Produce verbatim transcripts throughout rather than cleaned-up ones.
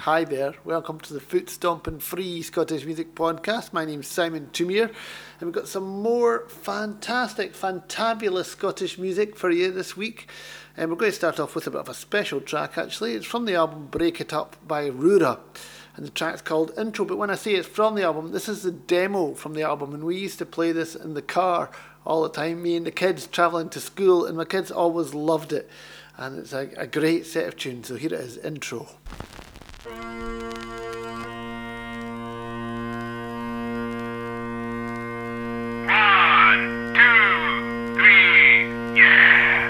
Hi there, welcome to the Foot Stomping Free Scottish Music Podcast. My name's Simon Tumier, and we've got some more fantastic, fantabulous Scottish music for you this week. And we're going to start off with a bit of a special track actually. It's from the album Break It Up by Rura, and the track's called Intro. But when I say it's from the album, this is the demo from the album, and we used to play this in the car all the time, me and the kids travelling to school, and my kids always loved it. And it's a, a great set of tunes, so here it is, Intro. One, two, three, yeah!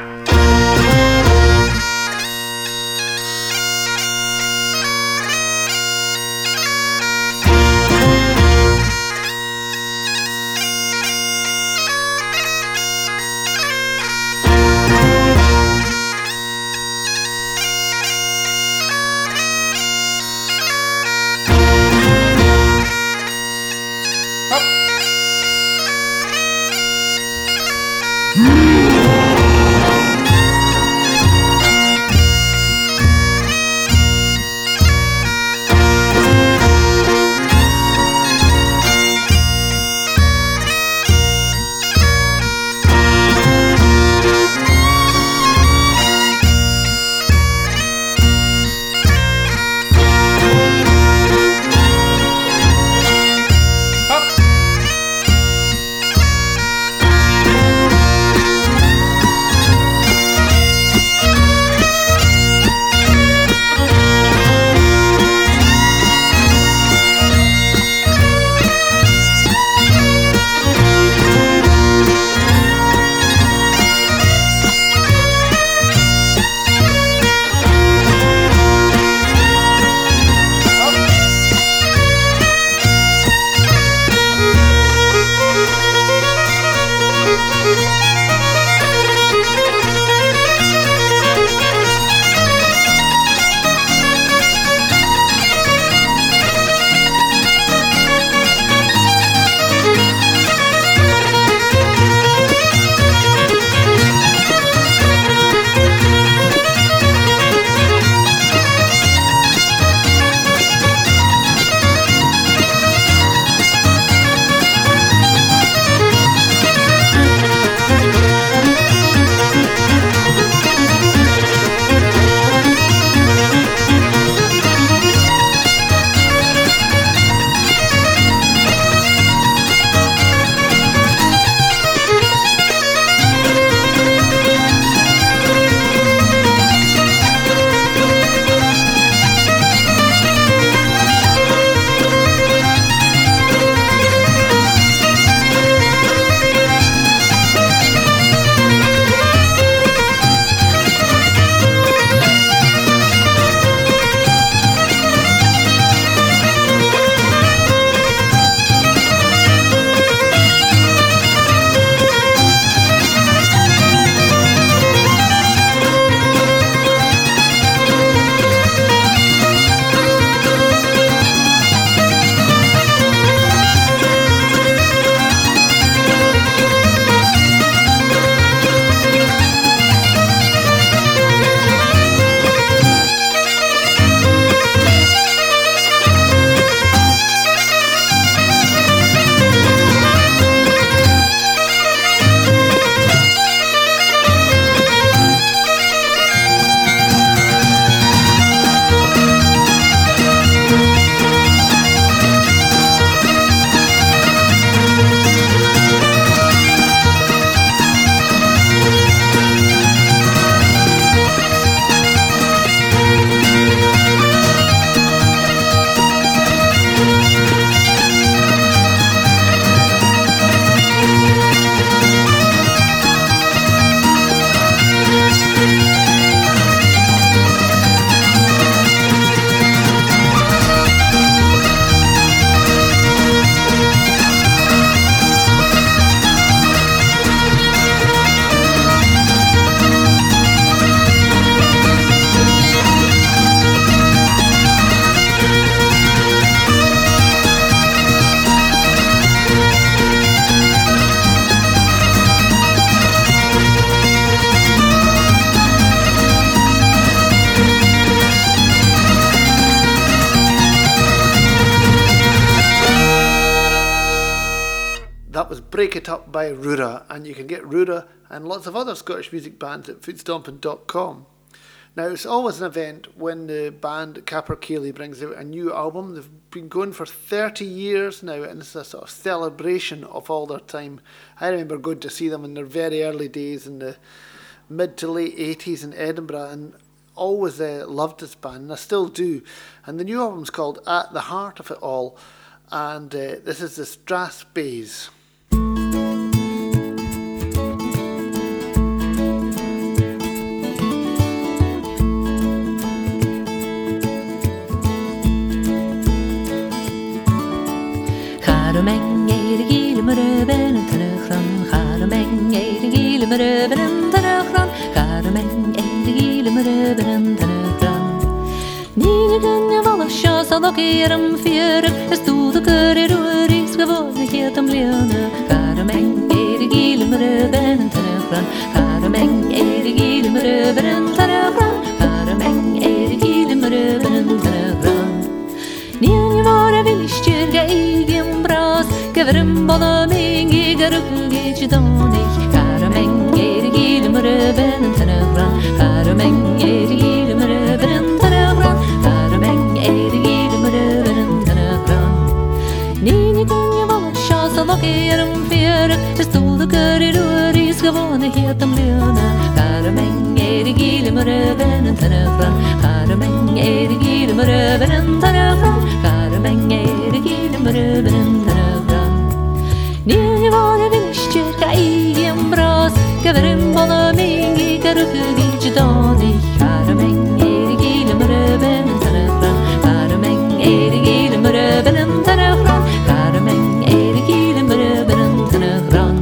Break It Up by Rura, and you can get Rura and lots of other Scottish music bands at foot stomping dot com. Now, it's always an event when the band Capercaillie brings out a new album. They've been going for thirty years now, and it's a sort of celebration of all their time. I remember going to see them in their very early days in the mid to late eighties in Edinburgh, and always uh, loved this band, and I still do. And the new album's called At the Heart of It All, and uh, this is the Strathspeys. Charmeng er gile mrøben en tønøkran. Charmeng er gile mrøben en tønøkran. Charmeng er gile mrøben en tønøkran. Nine kunne valde sjås og dere om fjøren. Jeg stod og kør i rør i skal vågne helt om lønne. Charmeng er gile mrøben en tønøkran. Charmeng er gile mrøben en tønøkran. Charmeng er gile mrøben en tønøkran. Nien var vilstjørga egen bras. Gavrum både mingi garugge chidoni. Charmeng er gile mrøben en tønøkran. Charmeng er gile mrøben en tønøkran. Charmeng er gile mrøben en tønøkran. Nini kunne valde sjås og dere om fjøren. Jeg stod og kør i rør i skal vågne helt om lønne. Charmeng er gile mrøben en tønøkran. Charmeng er gile mrøben en tønøkran. Charmeng er gile mrøben en tønøkran. Nini var vilstjørga egen bras. Gavrum både mingi garugge chidoni. Charmeng er gile mrøben en tønøkran. Charmeng er gile mrøben en tønøkran. Charmeng er gile mrøben en tønøkran.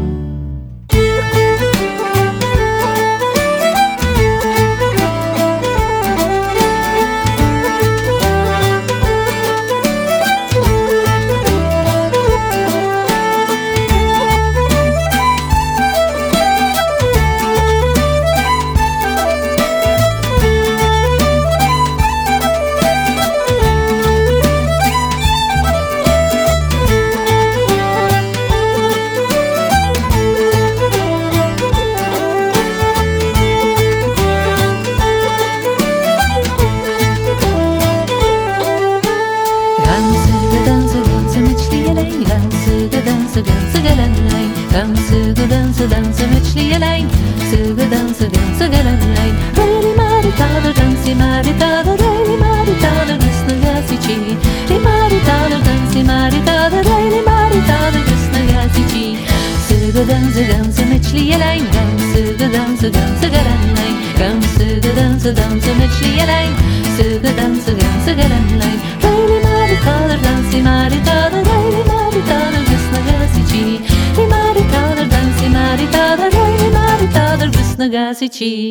Gasici.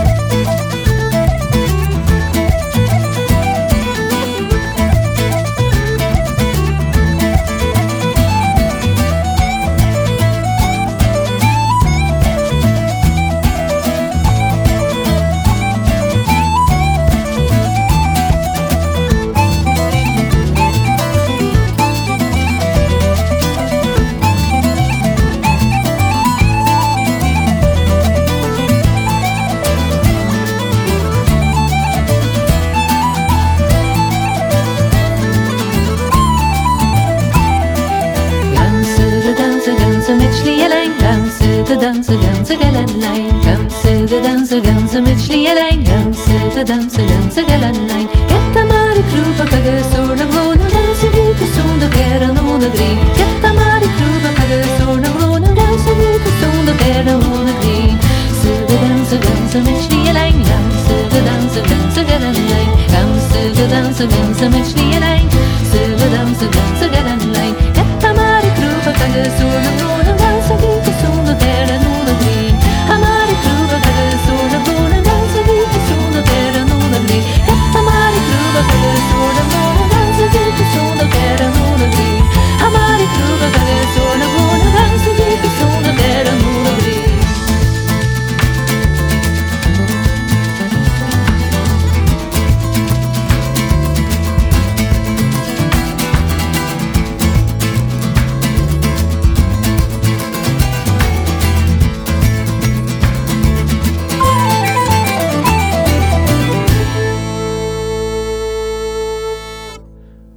Dansa, dansa, galanlein. Getta mari krupa kaga sorna glona. Dansa vika sonda kera nona grin. Getta mari krupa kaga sorna glona. Dansa vika sonda kera nona grin. Suga dansa, dansa, mitchli lein. Suga dansa, dansa, galanlein. Suga dansa, dansa, mitchli lein. Suga dansa, dansa, galanlein. Getta mari krupa kaga sorna glona. Dansa vika sonda kera nona grin. Amari krupa kaga sorna glona. Dansa vika sonda kera nona grin. Getta mari krupa kaga sorna glona. Dansa vika sonda kera nona grin. Amari krupa kaga sorna glona. Dansa vika sonda kera nona grin.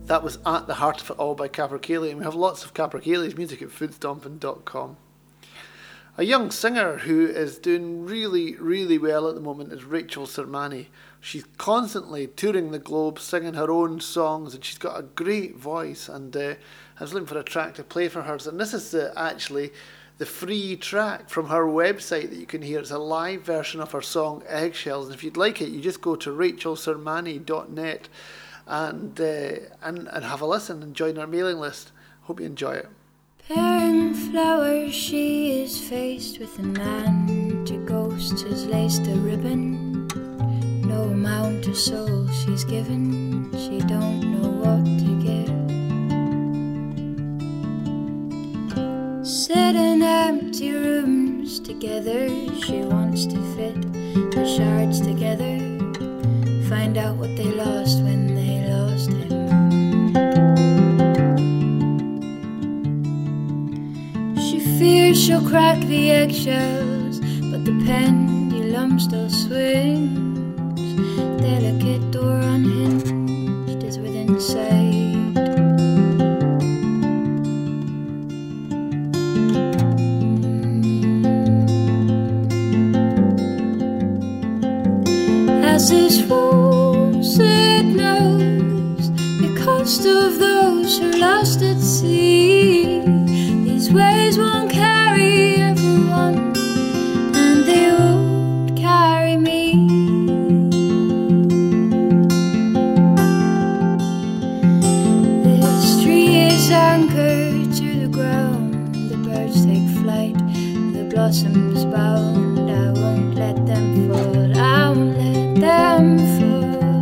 That was At the Heart of It All by Capercaillie, and we have lots of Capercaillie's music at foot stomping dot com. A young singer who is doing really, really well at the moment is Rachel Sermani. She's constantly touring the globe, singing her own songs, and she's got a great voice, and uh, I was looking for a track to play for hers, and this is the, actually the free track from her website that you can hear. It's a live version of her song Eggshells, and if you'd like it, you just go to rachel sermani dot net and, uh, and and have a listen and join our mailing list. Hope you enjoy it. Bearing flowers, she is faced with a man. To ghosts has laced a ribbon. No amount of soul she's given, she don't know what to give. Sit in empty rooms together, she wants to fit the shards together. Find out what they lost when they lost him. She fears she'll crack the eggshells, but the pendulum still swings. Delicate door unhinged is within sight. As this rose it knows the cost of those who are lost at sea. These waves won't carry everyone, and they won't carry me. This tree is anchored to the ground. The birds take flight, the blossoms bound. I won't let them fall, I won't let them fall.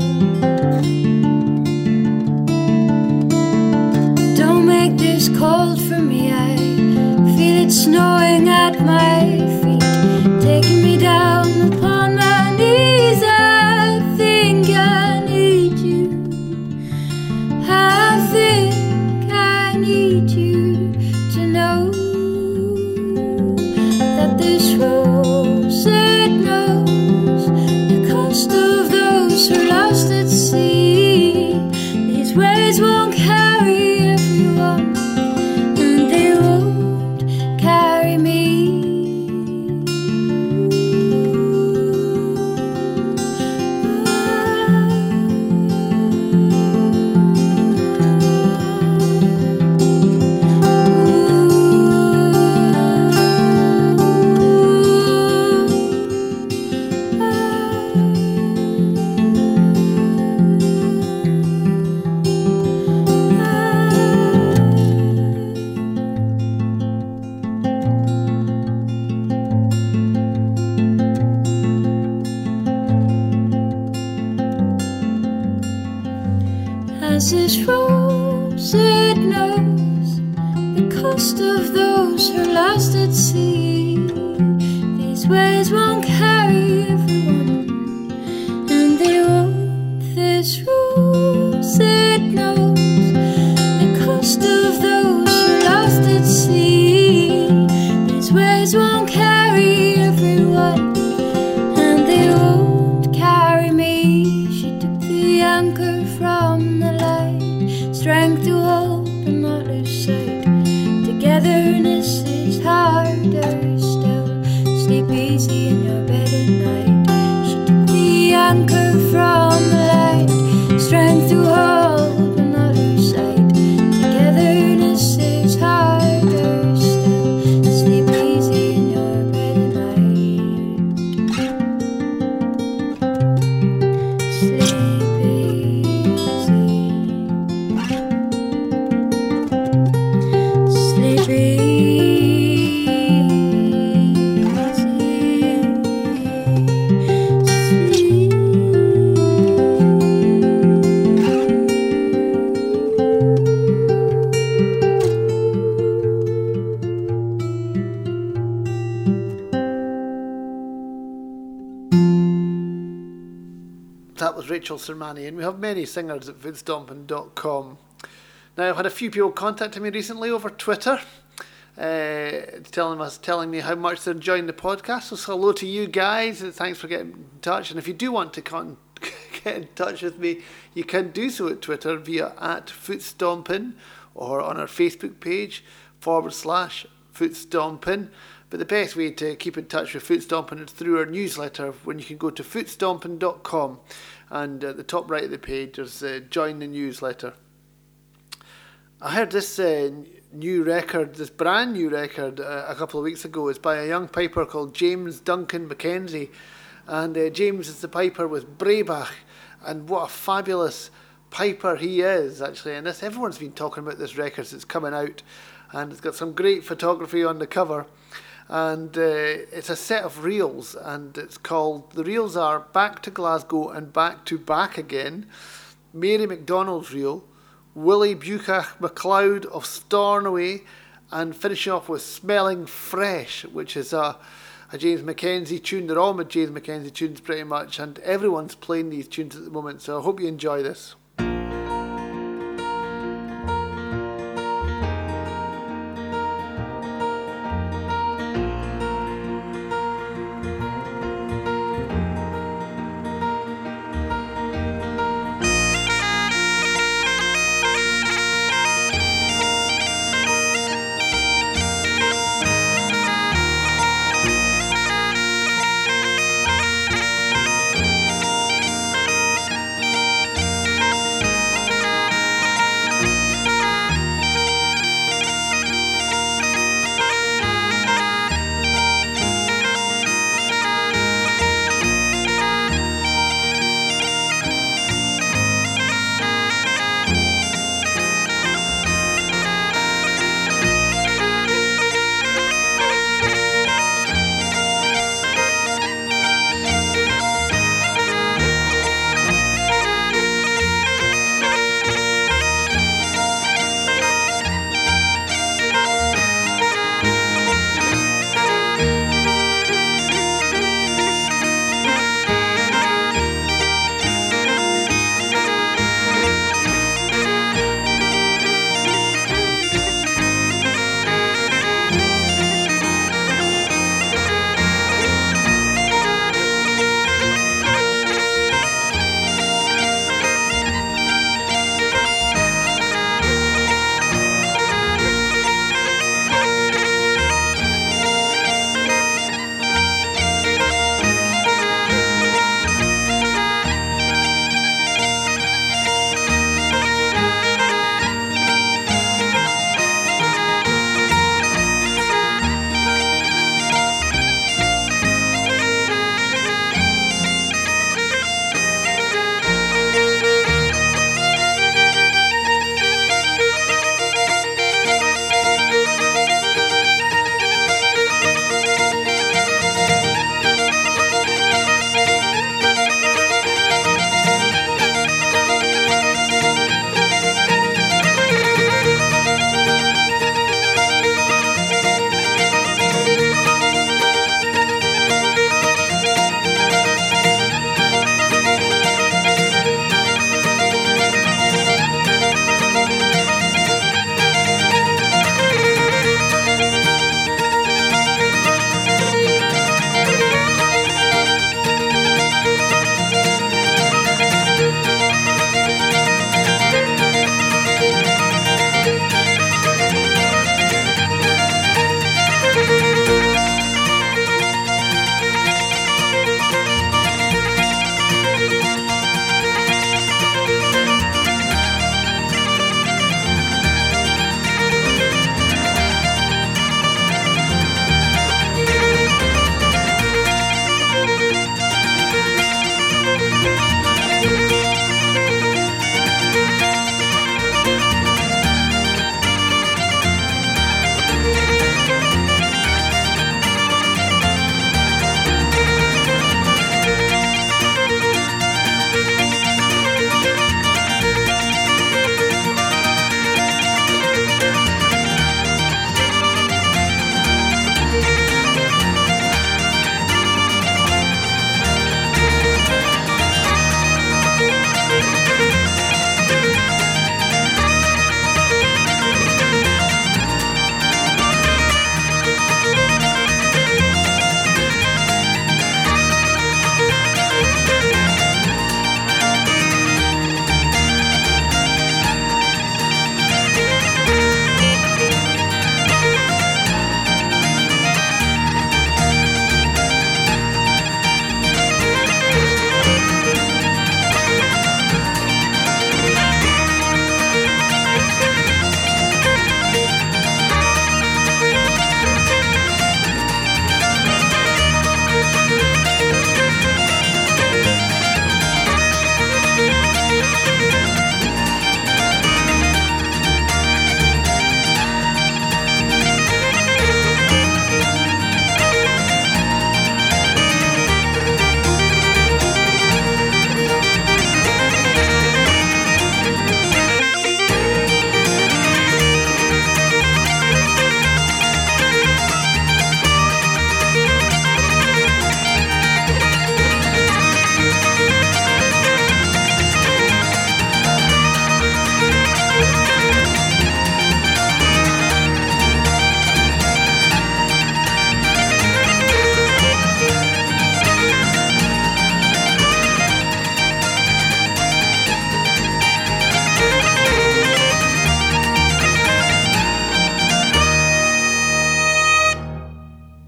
Don't make this cold for me, I feel it snowing at my feet, taking me down upon my knees. I think I need you, I think I need you to know that this rose it knows the cost of those who are lost at sea. These waves won't carry everyone, and they won't carry me. As this rose it knows the cost of those who are lost at sea. These waves won't carry everyone, and they won't. This rose it knows the cost of those who are lost at sea. These waves won't carry everyone, and they won't carry me. She took the anchor from the light, strength to hold and not lose sight. Togetherness is harder still. Sleep easy in your bed at night. She took the anchor from the light, strength to hold and not lose sight. Togetherness is harder still. Sleep easy in your bed at night. Sleep easy. Sleep easy. That was Rachel Sermani, and we have many singers at foot stomping dot com. Now, I've had a few people contacting me recently over Twitter, uh, telling us, telling me how much they're enjoying the podcast. So, hello to you guys, and thanks for getting in touch. And if you do want to con- get in touch with me, you can do so at Twitter via at Footstompin or on our Facebook page forward slash Footstompin. But the best way to keep in touch with Footstompin is through our newsletter, when you can go to footstompin dot com, and at the top right of the page there's uh, join the newsletter. I heard this uh, new record, this brand new record uh, a couple of weeks ago. It's by a young piper called James Duncan Mackenzie, and uh, James is the piper with Breabach, and what a fabulous piper he is actually. And this, everyone's been talking about this record since it's coming out, and it's got some great photography on the cover. And uh, it's a set of reels, and it's called, the reels are Back to Glasgow and Back to Back Again, Mary McDonald's reel, Willie Buchach MacLeod of Stornoway, and finishing off with Smelling Fresh, which is a, a James Mackenzie tune. They're all my James Mackenzie tunes pretty much, and everyone's playing these tunes at the moment, so I hope you enjoy this.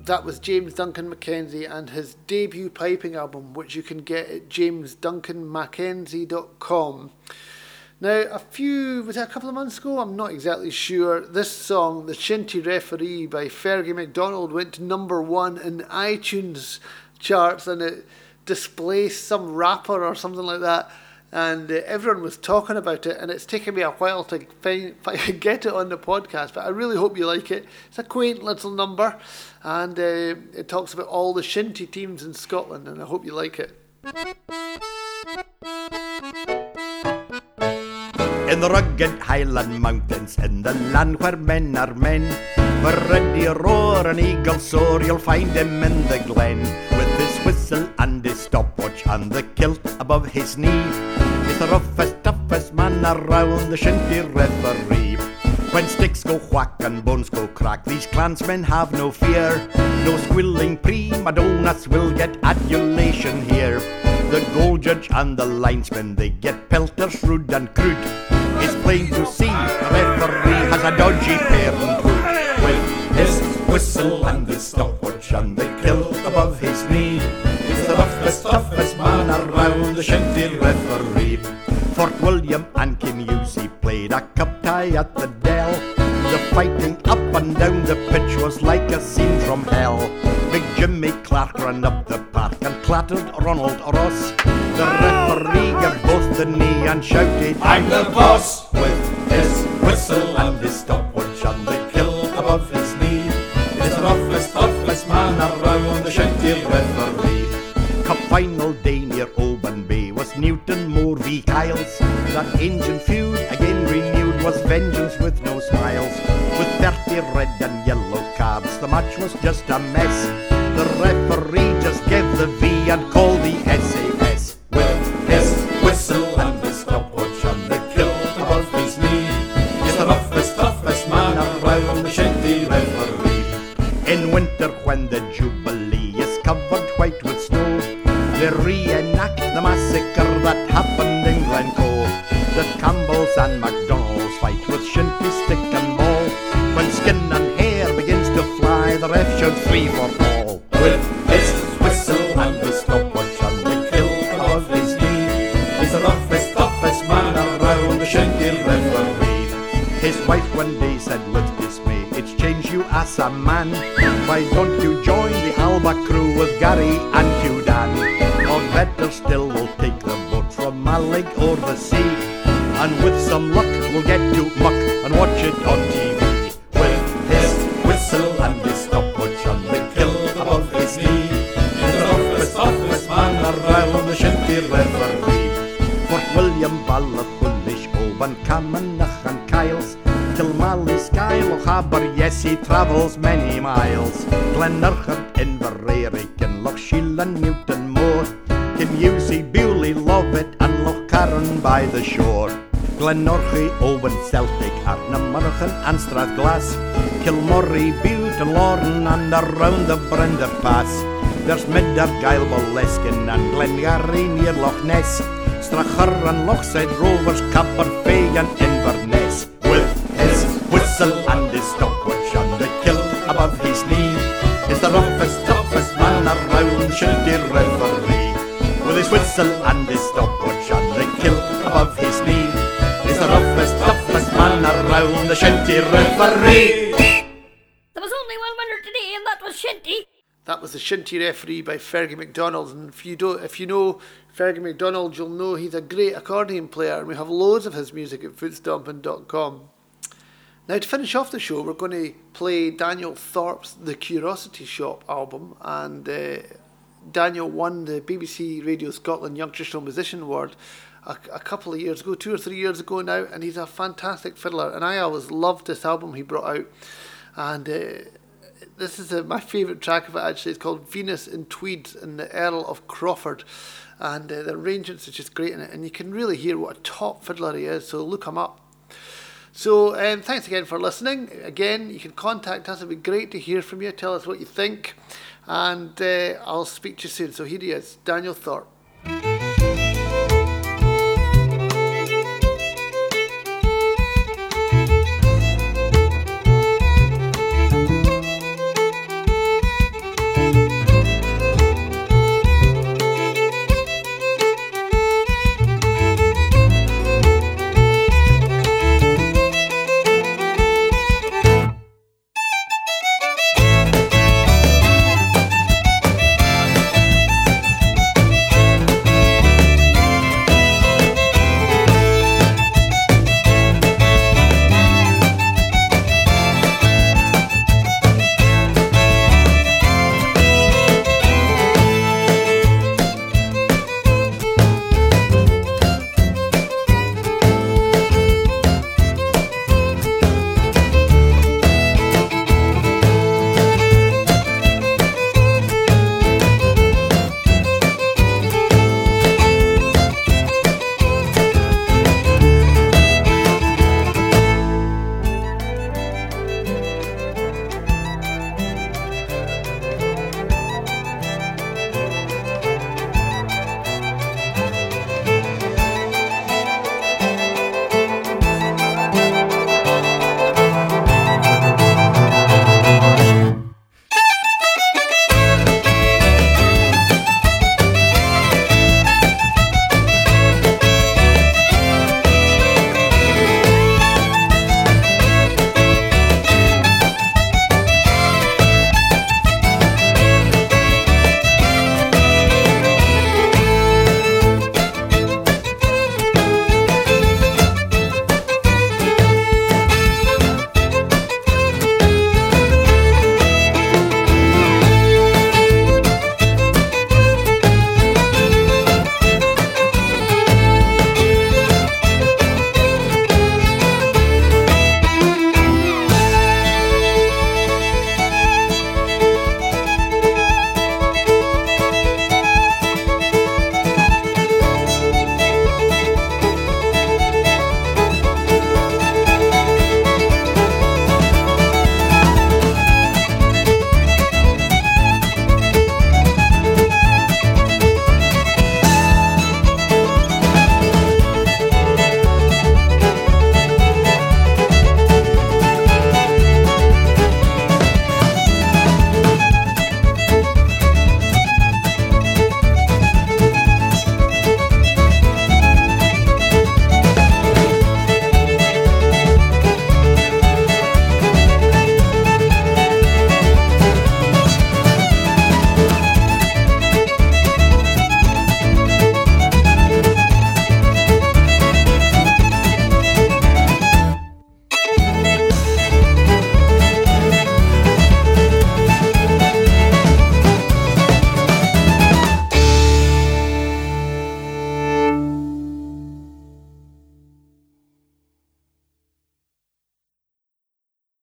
that was James Duncan Mackenzie and his debut piping album, which you can get at james duncan mackenzie dot com. Now, a few, was it a couple of months ago? I'm not exactly sure. This song, The Shinty Referee by Fergie McDonald, went to number one in iTunes charts, and it displaced some rapper or something like that. And uh, everyone was talking about it, and it's taken me a while to find, find, get it on the podcast, but I really hope you like it. It's a quaint little number, and uh, it talks about all the shinty teams in Scotland, and I hope you like it. In the rugged Highland mountains, in the land where men are men, where ready roar and eagle soar, you'll find him in the glen, with his whistle and his stopwatch and the kilt above his knee. He's the roughest, toughest man around, the shinty referee. When sticks go whack and bones go crack, these clansmen have no fear. No squilling prima donnas will get adulation here. The goal judge and the linesmen, they get pelters rude and crude. It's plain to see the referee has a dodgy parenthood. With his whistle and his stopwatch and the kilt above his knee, he's the roughest, toughest man around, the shinty referee. Fort William and Kinusey played a cup tie at the Dell. The fighting up and down the pitch was like a scene from hell. Big Jimmy Clark ran up the park and clattered Ronald Ross. The referee gave both the knee and shouted, "I'm the boss!" With his whistle and his stopwatch and the kilt above his knee, he's the roughest, toughest man around, the shinty referee. Cup final day near Oban Bay was Newton Moore v Kyles. That ancient feud again renewed was vengeance with no smiles. With thirty red and yellow cards, the match was just a mess. The referee just gave the V and called the S A S. With his whistle and his stopwatch and the kilt above his knee, he's the roughest, toughest man around, the shinty referee. In winter when the Jubilee is covered white with snow, they reenact the massacre that happened in Glencoe. The Campbells and MacDonalds fight with shinty stick and ball. When skin and hair begins to fly, the ref shouts three for all. With his whistle and his stopwatch and the kilt above his knee, he's the roughest, toughest man around, the shinty referee. His wife one day said with dismay, "It's changed you as a man. Why don't you join the Alba crew with Gary and Hugh Dan? Or better still, we'll take the boat from Malig or the sea, and with some luck we'll get to Muck and watch it on T V." With his whistle and his stopwatch and the kilt above his knee, he's the roughest, toughest man around, the shinty referee. Fort William, Ballachullish, Oban, Camanach and Kyles, Kilmally, Skyle, O'Haber, yes, he travels many miles. Glenurchan, Inverary, Kinlochshiel and Newton Moor, Kinusey, Bewley, Lovett and Lochcarron by the shore. Glenorchy, Owen, Celtic, Arnamurchan and Strathglass, Kilmorey, Bute and Lorne and around the Brinder Pass. There's Middergyle, Boleskin and Glengarry near Loch Ness, Strachur and Lochside Rovers, Capperfay and Inverness. With his whistle and his stopwatch and the kilt above his knee, he's the roughest, toughest man around, shinty referee. With his whistle and his stopwatch and the kilt above his knee, he's the roughest, toughest man around, the shinty referee. There was only one winner today, and that was Shinty. That was The Shinty Referee by Fergie McDonald. And if you don't, if you know Fergie McDonald, you'll know he's a great accordion player, and we have loads of his music at footstomping dot com. Now, to finish off the show, we're going to play Daniel Thorpe's The Curiosity Shop album, and uh, Daniel won the B B C Radio Scotland Young Traditional Musician Award a, a couple of years ago, two or three years ago now, and he's a fantastic fiddler, and I always loved this album he brought out, and uh, this is uh, my favourite track of it actually. It's called Venus in Tweeds and the Earl of Crawford, and uh, the arrangements are just great in it, and you can really hear what a top fiddler he is, so look him up. So um, thanks again for listening. Again, you can contact us. It'd be great to hear from you. Tell us what you think, and uh, I'll speak to you soon. So here he is, Daniel Thorpe.